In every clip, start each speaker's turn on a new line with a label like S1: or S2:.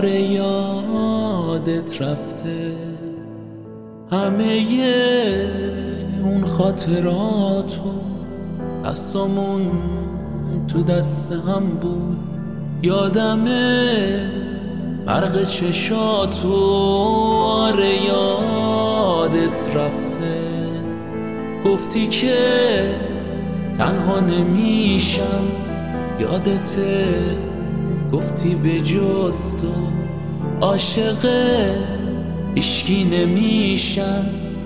S1: آره یادت رفته همه اون خاطراتو، دستامون تو دست هم بود، یادمه برق چشاتو. آره یادت رفته گفتی که تنها نمیشم، یادته گفتی به جز تو عاشق عشقی نمیشم.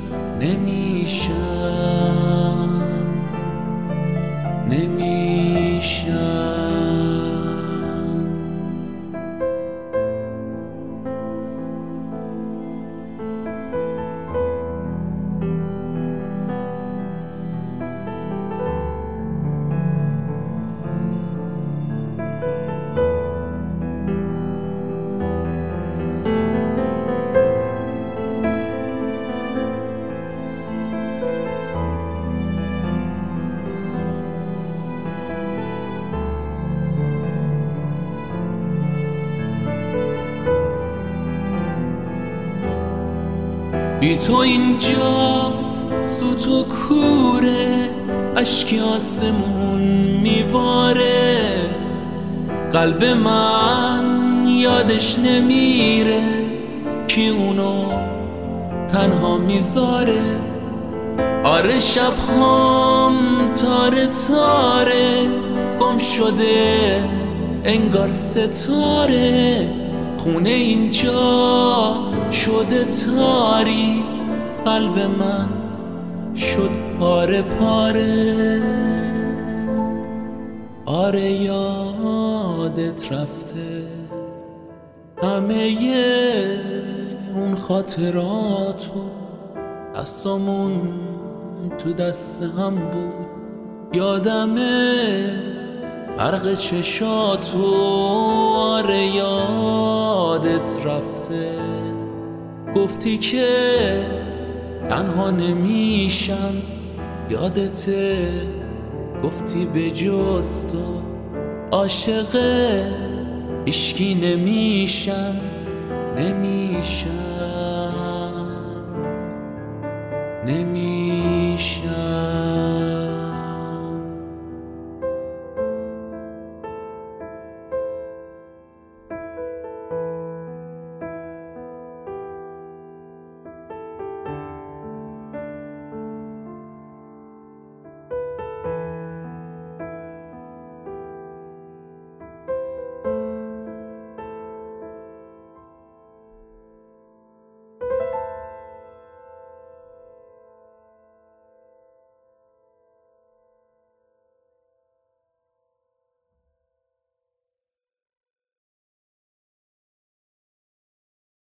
S1: بی تو اینجا سوت و کوره، اشک آسمون میباره، قلب من یادش نمیره کی اونو تنها میذاره. آره شبهام تاره تاره، گم شده انگار ستاره، خونه اینجا شده تاریک، قلب من شد پاره پاره. آره یادت رفته همه اون خاطراتو، دستامون تو دست هم بود، یادمه برق چشاتو. آره یادت رفته گفتی که تنها نمیشم، یادته گفتی به جز تو عاشق عشقی نمیشم. نمیشم